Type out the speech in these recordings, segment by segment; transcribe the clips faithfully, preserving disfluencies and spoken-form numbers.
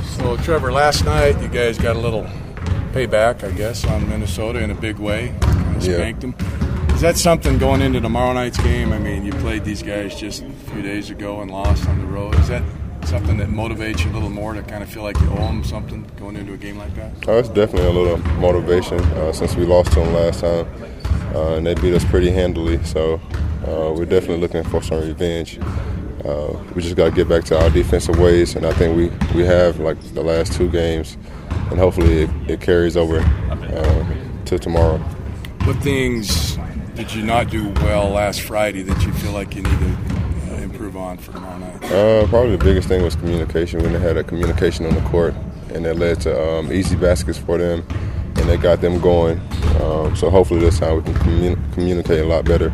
So, Trevor, last night you guys got a little payback, I guess, on Minnesota in a big way. Kind of spanked yeah. them. Is that something going into tomorrow night's game? I mean, you played these guys just a few days ago and lost on the road. Is that something that motivates you a little more to kind of feel like you owe them something going into a game like that? Oh, it's definitely a little motivation uh, since we lost to them last time. Uh, and they beat us pretty handily, so uh, we're definitely looking for some revenge. Uh, we just got to get back to our defensive ways, and I think we, we have like the last two games, and hopefully it, it carries over uh, to tomorrow. What things did you not do well last Friday that you feel like you need to uh, improve on for tomorrow night? Uh, probably the biggest thing was communication. We had a communication on the court, and that led to um, easy baskets for them, and that got them going. Um, so hopefully this time we can commun- communicate a lot better.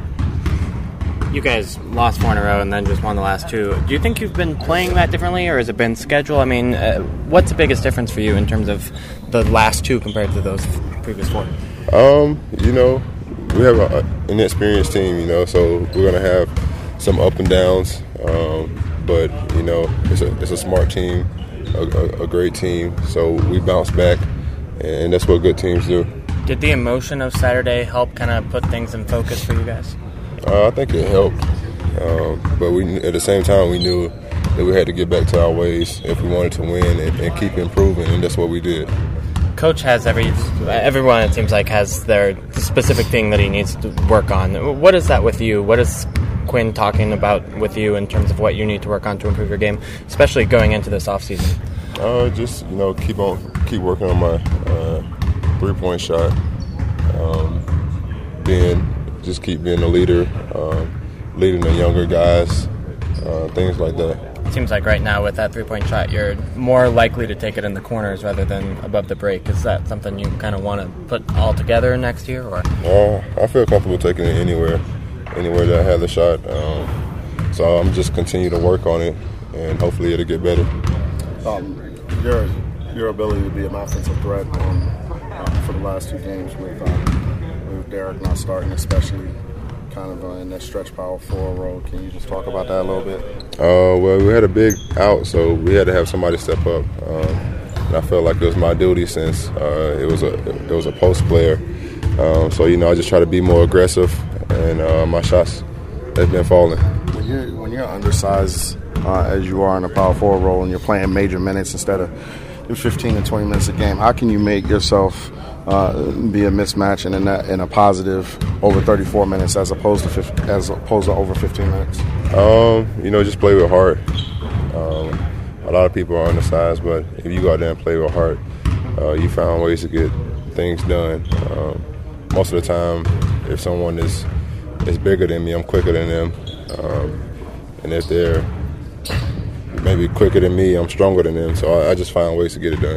You guys lost four in a row and then just won the last two. Do you think you've been playing that differently, or has it been schedule? I mean, uh, what's the biggest difference for you in terms of the last two compared to those previous four? Um, you know, we have a, an inexperienced team, you know, so we're going to have some up and downs. Um, but, you know, it's a, it's a smart team, a, a, a great team. So we bounce back, and that's what good teams do. Did the emotion of Saturday help kind of put things in focus for you guys? Uh, I think it helped. Um, but we, at the same time, we knew that we had to get back to our ways if we wanted to win and, and keep improving, and that's what we did. Coach has every everyone, it seems like, has their specific thing that he needs to work on. What is that with you? What is Quinn talking about with you in terms of what you need to work on to improve your game, especially going into this offseason? Uh, just, you know, keep on keep working on my uh, three-point shot. Um, being just keep being a leader, uh, leading the younger guys, uh, things like that. It seems like right now with that three-point shot, you're more likely to take it in the corners rather than above the break. Is that something you kind of want to put all together next year? Or uh, I feel comfortable taking it anywhere, anywhere that I have the shot. Um, so I'm just continue to work on it, and hopefully it'll get better. Um, your your ability to be an offensive threat um, uh, for the last two games with, um, with Derek not starting, especially kind of uh, in that stretch power forward role. Can you just talk about that a little bit? Uh, well, we had a big out, so we had to have somebody step up. Um, and I felt like it was my duty since uh, it was a it was a post player. Um, so you know, I just try to be more aggressive, and uh, my shots have been falling. When you're when you're undersized uh, as you are in a power forward role, and you're playing major minutes instead of fifteen to twenty minutes a game, how can you make yourself Uh, be a mismatch and in, that, in a positive over thirty-four minutes as opposed to fifty, as opposed to over fifteen minutes? Um, you know, just play with heart. Um, a lot of people are undersized, but if you go out there and play with heart, uh, you find ways to get things done. Um, most of the time, if someone is is bigger than me, I'm quicker than them, um, and if they're maybe quicker than me, I'm stronger than them. So I, I just find ways to get it done.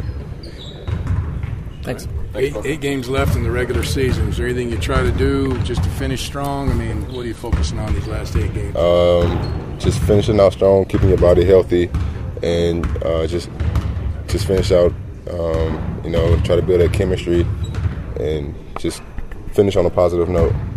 Thanks. Eight, eight games left in the regular season. Is there anything you try to do just to finish strong? I mean, what are you focusing on these last eight games? Um, just finishing out strong, keeping your body healthy, and uh, just just finish out. Um, you know, try to build that chemistry, and just finish on a positive note.